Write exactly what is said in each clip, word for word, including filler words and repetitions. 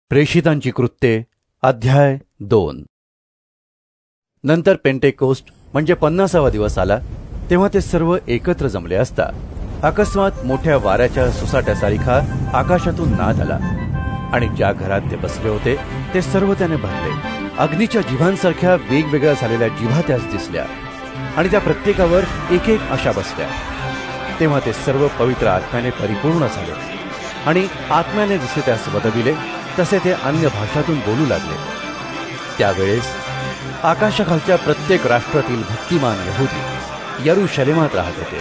प्रेषितांची कृत्ये अध्याय दोन. नंतर पेंटेकोस्ट म्हणजे पन्नासावा दिवस आला तेव्हा ते सर्व एकत्र जमले असता अकस्मात मोठ्या वाऱ्याच्या सुसाट्यासारखा आकाशातून नाद आला आणि ज्या घरात ते बसले होते ते सर्व त्याने भरले. अग्नीच्या जिव्हांसारख्या वेगवेगळ्या झालेल्या जिव्हा त्यास दिसल्या आणि त्या प्रत्येकावर एक एक अशा बसल्या. तेव्हा ते सर्व पवित्र आत्म्याने परिपूर्ण झाले आणि आत्म्याने जसे त्यास वदविले तसे ते अन्य भाषातून बोलू लागले. त्यावेळेस आकाशाखालच्या प्रत्येक राष्ट्रातील भक्तिमान यहुदी यरूशलेमात राहत होते.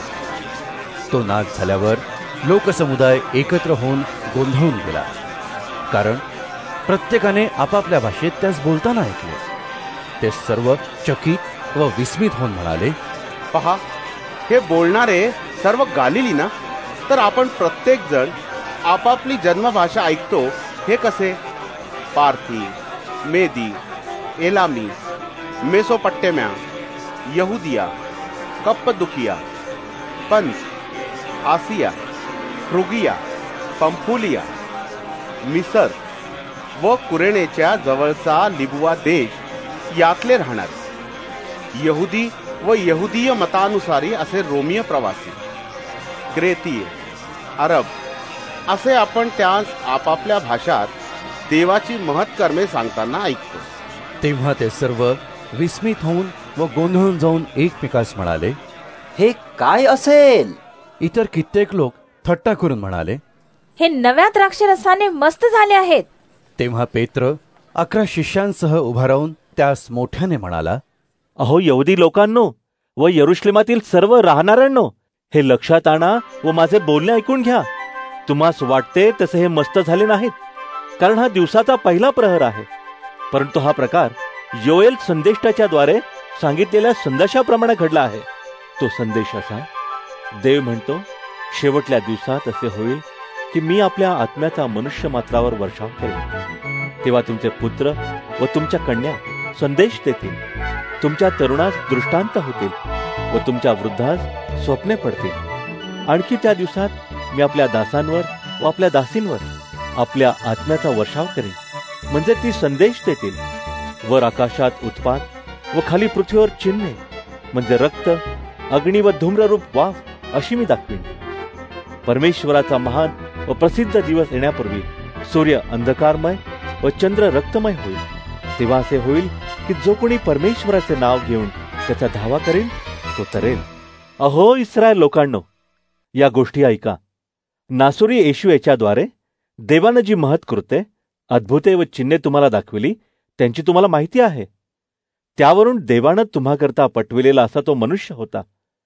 तो नाद झाल्यावर लोकसमुदाय एकत्र होऊन गोंधळून गेला, कारण प्रत्येकाने आपापल्या भाषेत त्यास बोलताना ऐकले. ते सर्व चकित व विस्मित होऊन म्हणाले, पहा, हे बोलणारे सर्व गालिली ना? तर आपण प्रत्येक जण आपापली जन्मभाषा ऐकतो हे कसे? पार्थी, मेदी, एलामी, मेसोपट्टेम्या, यहुदिया, कप्पदुकिया, पंत, आसिया, फ्रुगिया, पंफुलिया, मिसर व कुरेनेच्या जवळचा लिबुवा देश यातले राहणारे यहुदी व यहुदीय मतानुसारी असे रोमिय प्रवासी, क्रेतीय, अरब असे आपण त्यास आपापल्या भाषात देवाची महत्कर्मे सांगताना ऐकतो. तेव्हा ते सर्व विस्मित होऊन व गोंधळून जाऊन एकमेकास म्हणाले, हे काय असेल? इतर कित्येक लोक थट्टा करून म्हणाले, हे नव्या द्राक्षरसाने मस्त झाले आहेत. तेव्हा पेत्र अकरा शिष्यांसह उभा राहून त्यास मोठ्याने म्हणाला, अहो यहुदी लोकांनो व यरूशलेमातील सर्व राहणाऱ्यांनो, हे लक्षात आणा व माझे बोलणे ऐकून घ्या. तुम्हास वाटते तसे हे मस्त झाले नाहीत, कारण हा दिवसाचा पहिला प्रहर आहे. परंतु हा प्रकार योएल संदेष्टाच्या द्वारे सांगितलेल्या संदेशाप्रमाणे घडला आहे. तो संदेश असा: देव म्हणतो, शेवटल्या दिवसात असे होईल की मी आपल्या आत्म्याचा मनुष्य मात्रावर वर्षाव करेन. तेव्हा तुमचे पुत्र व तुमच्या कन्या संदेश देतील, तुमच्या तरुणास दृष्टांत होतील व तुमच्या वृद्धास स्वप्ने पडतील. आणखी त्या दिवसात मी आपल्या दासांवर व आपल्या दासींवर आपल्या आत्म्याचा वर्षाव करेन, म्हणजे ती संदेश देतील. वर आकाशात उत्पात व खाली पृथ्वीवर चिन्हे, म्हणजे रक्त, अग्नी व धूम्ररूप वाफ अशी मी दाखवीन. परमेश्वराचा महान व प्रसिद्ध दिवस येण्यापूर्वी सूर्य अंधकारमय व चंद्र रक्तमय होईल. तेव्हा असे होईल की जो कोणी परमेश्वराचे नाव घेऊन त्याचा धावा करेल तो तरेल. अहो इस्रायल लोकांनो, या गोष्टी ऐका. नासुरी येशू याच्याद्वारे देवानं जी महत्कृत्ये, अद्भुते व चिन्हे तुम्हाला दाखविली त्यांची तुम्हाला माहिती आहे. त्यावरून देवानं तुम्हाकरता पटविलेला असा तो मनुष्य होता.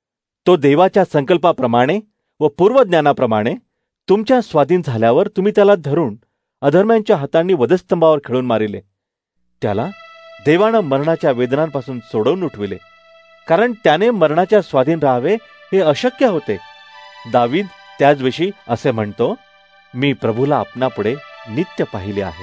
तो देवाच्या संकल्पाप्रमाणे व पूर्वज्ञानाप्रमाणे तुमच्या स्वाधीन झाल्यावर तुम्ही त्याला धरून अधर्म्यांच्या हातांनी वधस्तंभावर खिळून मारिले. त्याला देवानं मरणाच्या वेदनांपासून सोडवून उठविले, कारण त्याने मरणाच्या स्वाधीन राहावे हे अशक्य होते. दावीद त्याचविषयी असे म्हणतो, मी प्रभूला आपणापुढे नित्य पाहिले आहे.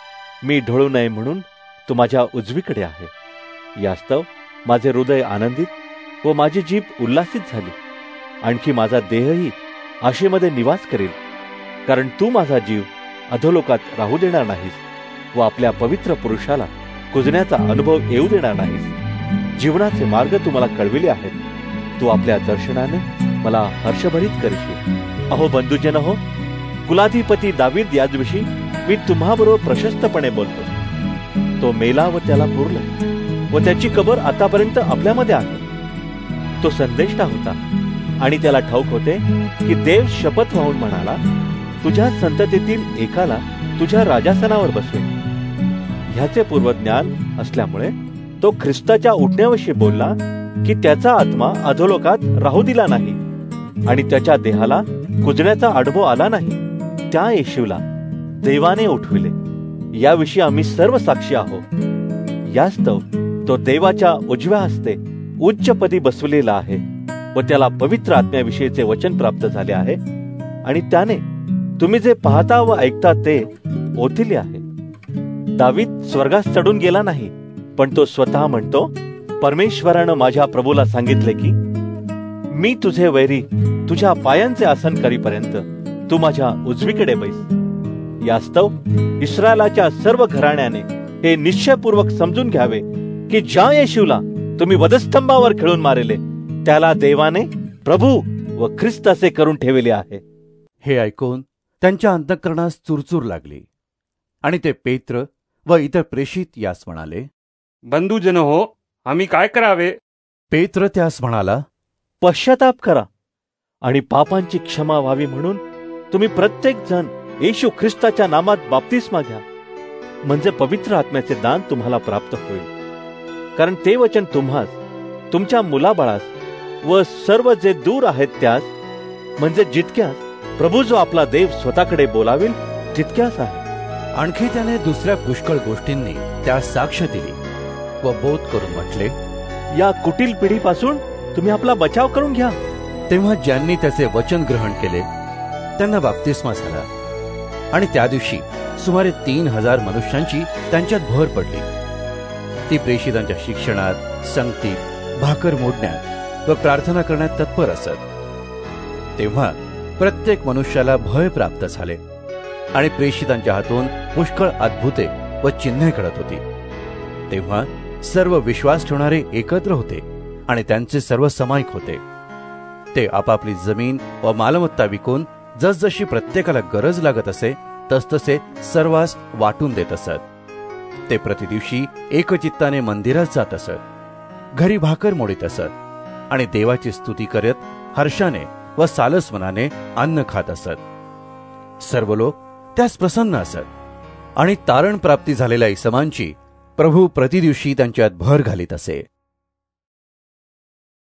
मी ढळू नये म्हणून तो माझ्या उजवीकडे आहे. यास्तव माझे हृदय आनंदित व माझी जीभ उल्हासित झाली. आणखी माझा देहही आशेमध्ये निवास करेल, कारण तू माझा जीव अधोलोकात राहू देणार नाहीस व आपल्या पवित्र पुरुषाला कुजण्याचा अनुभव येऊ देणार नाहीस. जीवनाचे मार्ग तू मला कळविले आहेत. तू आपल्या दर्शनाने मला हर्षभरित करशील. अहो बंधुजन हो, कुलाधिपती दावीद याचविषयी मी तुम्हाबरोबर प्रशस्तपणे बोलतो. तो मेला व त्याला पुरलं व त्याची कबर आतापर्यंत आपल्यामध्ये आहे. तो संदेष्टा होता आणि त्याला ठाऊक होते की देव शपथ वाहून म्हणाला, तुझ्या संततीतील एकाला तुझ्या राजासनावर बसवेल. ह्याचे पूर्वज्ञान असल्यामुळे तो ख्रिस्ताच्या उठण्याविषयी बोलला की त्याचा आत्मा अधोलोकात राहू दिला नाही आणि त्याच्या देहाला कुजण्याचा अनुभव आला नाही. त्या येशूला देवाने उठविले, याविषयी आम्ही सर्व साक्षी आहोत. यास्तव तो देवाच्या उजव्या हस्ते उच्चपदी बसवलेला आहे व त्याला पवित्र आत्म्याविषयीचे वचन प्राप्त झाले आहे आणि त्याने तुम्ही जे पाहता व ऐकता ते ओथिले आहे. दावीद स्वर्गास चढून गेला नाही, पण तो स्वतः म्हणतो, परमेश्वरानं माझ्या प्रभूला सांगितले की मी तुझे वैरी तुझ्या पायांचे आसन करीपर्यंत तू माझ्या उजवीकडे बैस. यास्तव इस्रायलाच्या सर्व घराण्याने हे निश्चयपूर्वक समजून घ्यावे की ज्या येशूला तुम्ही वधस्तंभावर खिळून मारले त्याला देवाने प्रभू व ख्रिस्त असे करून ठेवले आहे. हे ऐकून त्यांच्या अंतःकरणास चुरचूर लागली आणि ते पेत्र व इतर प्रेषित यास म्हणाले, बंधुजन हो, आम्ही काय करावे? पेत्र त्यास म्हणाला, पश्चाताप करा आणि पापांची क्षमा व्हावी म्हणून तुम्ही प्रत्येक जण येशू ख्रिस्ताच्या नामात बाप्तिस्मा घ्या, म्हणजे पवित्र आत्म्याचे दान तुम्हाला प्राप्त होईल. कारण ते वचन तुम्हास, तुमच्या मुलाबाळास व सर्व जे दूर आहेत त्यास, म्हणजे जितक्यास प्रभू जो आपला देव स्वतःकडे बोलावेल तितक्याच आहे. आणखी त्याने दुसऱ्या पुष्कळ गोष्टींनी त्यास साक्ष दिली व बोध करून म्हटले, या कुटील पिढीपासून तुम्ही आपला बचाव करून घ्या. तेव्हा ज्यांनी त्याचे वचन ग्रहण केले त्यांना बाप्तिस्मा झाला आणि त्या दिवशी सुमारे तीन हजार मनुष्यांची त्यांच्यात भर पडली. ती प्रेषितांच्या शिक्षणात, संगतीत, भाकर मोडण्यात व प्रार्थना करण्यात तत्पर असत. तेव्हा प्रत्येक मनुष्याला भय प्राप्त झाले आणि प्रेषितांच्या हातून पुष्कळ अद्भुते व चिन्हे घडत होती. तेव्हा सर्व विश्वास ठेवणारे एकत्र होते आणि त्यांचे सर्व समाईक होते. ते आपापली जमीन व मालमत्ता विकून जसजशी प्रत्येकाला गरज लागत असे तसतसे सर्वांस वाटून देत असत. ते प्रतिदिवशी एकचित्ताने मंदिरात जात असत, घरी भाकर मोडीत असत आणि देवाची स्तुती करत हर्षाने व सालस मनाने अन्न खात असत. सर्व लोक त्यास प्रसन्न असत आणि तारण प्राप्ती झालेल्या इसमांची प्रभू प्रतिदिवशी त्यांच्यात भर घालीत असे.